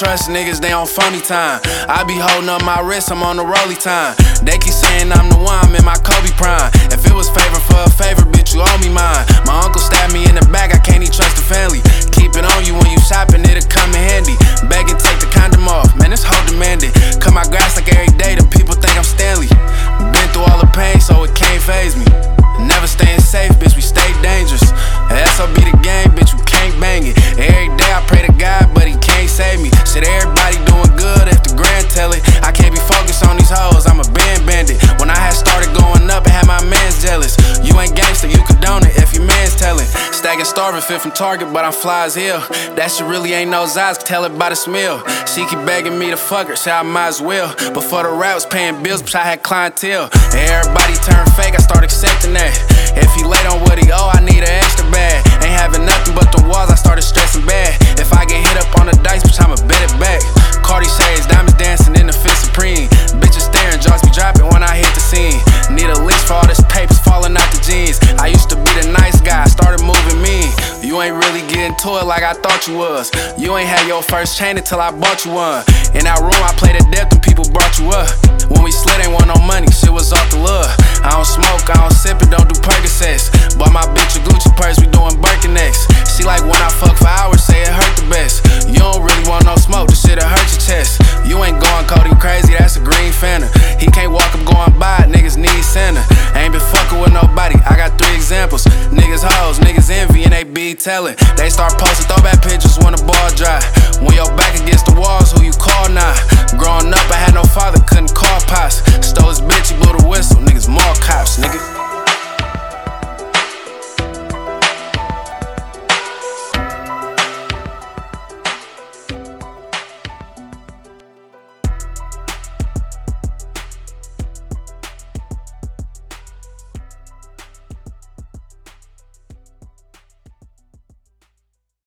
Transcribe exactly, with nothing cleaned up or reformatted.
trust niggas, they on phony time. I be holding up my wrist, I'm on the rolly time. They keep saying I'm the one, I'm in my Kobe prime. If it was favor for a favor, bitch, you owe me mine. My uncle stabbed me in the back, I can't even trust the family. Keep it on you when you shopping, it'll come in handy. Beg and take the condom off, man, this hoe demanded. Cut my grass like every day, the people think I'm Stanley. Been through all the pain, so it can't faze me. Never staying safe, bitch, we stay dangerous. S O B the game, bitch, we can't bang it. Every day I pray to God, but he can't save me. Shit, everybody doing good if the grand tell it. I can't be focused on these hoes, I'm a band bandit. When I had started going up, I had my mans jealous. You ain't gangster, you condone it if your man's telling. Stacking starving, fit from Target, but I'm fly as hell. That shit really ain't no Zaz, tell it by the smell. She keep begging me to fuck her, say I might as well. But for the raps, paying bills, bitch, I had clientele. And everybody turned fake, I started accepting that. If he late on what he owe, I need an extra bag. Ain't having nothing but the walls, I started stressing bad. If I get hit up on the dice, bitch, I'ma bet it back. Cardi shades, diamonds dancing in the Fit Supreme. Bitches staring, jaws be dropping when I hit the scene. Need a leash for all this papers falling out the jeans. I used to be the nice guy, started moving mean. You ain't really getting to it like I thought you was. You ain't had your first chain until I bought you one. In that room, I played at depth and people brought you up. When we slid, ain't want no money, shit was off the love. I don't smoke, I don't sip it, don't do Percocets. Bought my bitch a Gucci purse, we doing Birkenecks. She like when I fuck for hours, say it hurt the best. You don't really want no smoke, this shit'll hurt your chest. You ain't going Cody crazy, that's a green Fanta. He can't walk up going by, niggas need Santa. Ain't been fucking with nobody, I got three examples. Niggas hoes, niggas envy and they be telling. They start posting throwback pictures when the ball dry. When your